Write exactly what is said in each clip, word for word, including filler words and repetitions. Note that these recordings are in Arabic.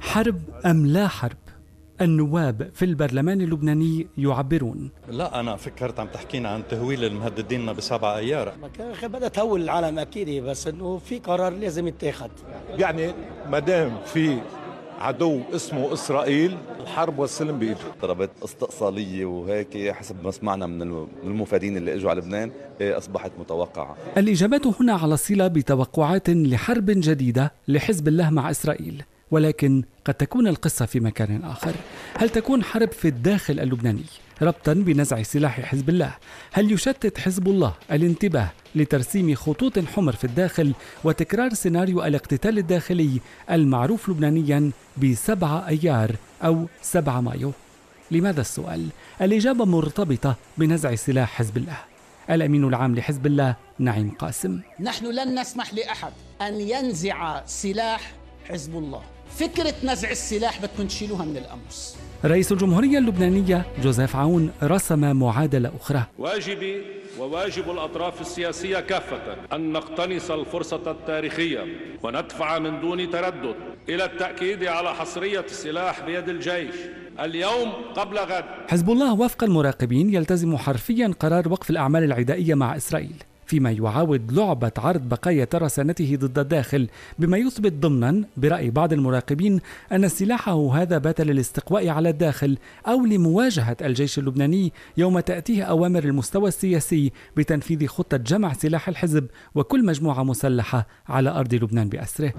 حرب أم لا حرب؟ النواب في البرلمان اللبناني يعبرون. لا أنا فكرت عم تحكينا عن تهويل المهددين بسبع أيار. بدها تهول العالم أكيد، بس إنه في قرار لازم يتاخد. يعني ما دام في عدو اسمه إسرائيل الحرب والسلم بإيده. ضربات استئصالية وهيك حسب ما سمعنا من المفادين اللي اجوا على لبنان أصبحت متوقعة. الإجابات هنا على صلة بتوقعات لحرب جديدة لحزب الله مع إسرائيل، ولكن قد تكون القصة في مكان آخر. هل تكون حرب في الداخل اللبناني ربطا بنزع سلاح حزب الله؟ هل يشتت حزب الله الانتباه لترسيم خطوط حمر في الداخل وتكرار سيناريو الاقتتال الداخلي المعروف لبنانيا بسبعة أيار أو سبعة مايو؟ لماذا السؤال؟ الإجابة مرتبطة بنزع سلاح حزب الله. الأمين العام لحزب الله نعيم قاسم: نحن لن نسمح لأحد أن ينزع سلاح حزب الله. فكرة نزع السلاح بدكم تشيلوها من القاموس. رئيس الجمهورية اللبنانية جوزيف عون رسم معادلة أخرى. واجبي وواجب الأطراف السياسية كافة أن نقتنص الفرصة التاريخية وندفع من دون تردد إلى التأكيد على حصرية السلاح بيد الجيش اليوم قبل غد. حزب الله وفق المراقبين يلتزم حرفيا قرار وقف الأعمال العدائية مع إسرائيل، فيما يعاود لعبة عرض بقايا ترسانته ضد الداخل، بما يثبت ضمنا برأي بعض المراقبين أن سلاحه هذا بات للاستقواء على الداخل أو لمواجهة الجيش اللبناني يوم تأتيه أوامر المستوى السياسي بتنفيذ خطة جمع سلاح الحزب وكل مجموعة مسلحة على أرض لبنان بأسره.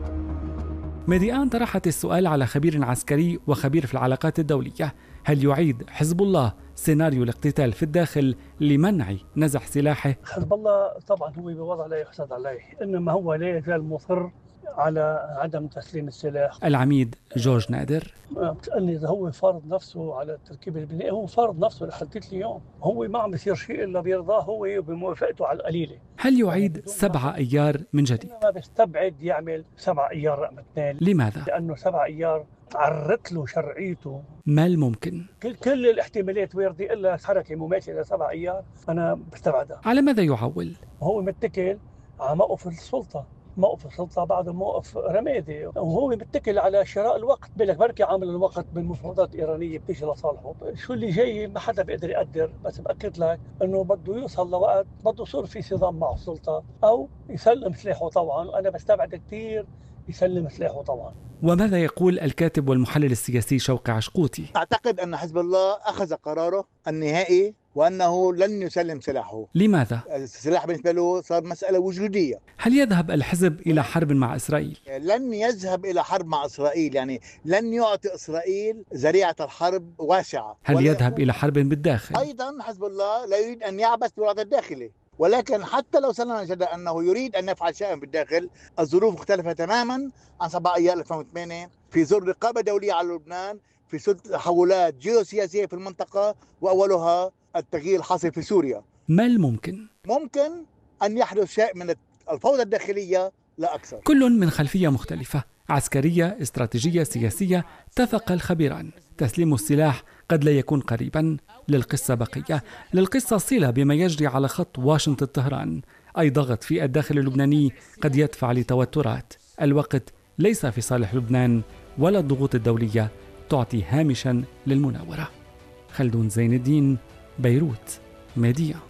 ميديان طرحت السؤال على خبير عسكري وخبير في العلاقات الدولية: هل يعيد حزب الله سيناريو الاقتتال في الداخل لمنع نزع سلاحه؟ حزب الله طبعا هو بوضع لا يحسد عليه، انما هو لا يزال مصر على عدم تسليم السلاح. العميد جورج نادر: بتسألني إذا هو فارض نفسه على التركيبة اللبنانية، هو فارض نفسه لحد اليوم، هو ما عم بيصير شيء إلا بيرضاه هو وبموافقته على القليلة. هل يعيد سبعة أيار من جديد؟ ما بيستبعد يعمل سبعة أيار رقم اثنين. لماذا؟ لأنه سبعة أيار عرت له شرعيته. ما الممكن؟ كل كل الاحتمالات واردة إلا حركة مماثلة لسبع أيار أنا بستبعدها. على ماذا يعول؟ هو متكل على موقف السلطة، موقف السلطة بعد موقف رمادي، وهو متكل على شراء الوقت. بالك بركي عامل الوقت بالمفاوضات الإيرانية بتيجي لصالحه. شو اللي جاي ما حدا بيقدر يقدر، بس بأكد لك إنه بده يوصل لوقت بده يصير في صدام مع السلطة أو يسلم سلاحه طبعا، وأنا بستبعد كثير يسلم سلاحه طبعا. وماذا يقول الكاتب والمحلل السياسي شوقي عشقوطي؟ أعتقد أن حزب الله أخذ قراره النهائي وأنه لن يسلم سلاحه. لماذا؟ السلاح بالنسبة له صار مسألة وجودية. هل يذهب الحزب إلى حرب مع إسرائيل؟ لن يذهب إلى حرب مع إسرائيل، يعني لن يعطي إسرائيل ذريعة الحرب واسعة. هل يذهب إلى حرب بالداخل؟ أيضا حزب الله لا يريد أن يعبث بالوضع الداخلي، ولكن حتى لو سلم جدا أنه يريد أن يفعل شيئا بالداخل، الظروف مختلفة تماما عن سبعة أيار ألفين وثمانية، في ظل رقابة دولية على لبنان، في ظل تحولات جيوسياسية في المنطقة، وأولها التغيير الحاصل في سوريا. ما الممكن؟ ممكن أن يحدث شيء من الفوضى الداخلية لا أكثر. كل من خلفية مختلفة، عسكرية، استراتيجية، سياسية. اتفق الخبيران تسليم السلاح قد لا يكون قريبا. للقصة بقية، للقصة صلة بما يجري على خط واشنطن طهران. أي ضغط في الداخل اللبناني قد يدفع لتوترات. الوقت ليس في صالح لبنان، ولا الضغوط الدولية تعطي هامشا للمناورة. خلدون زين الدين، بيروت، ميديا.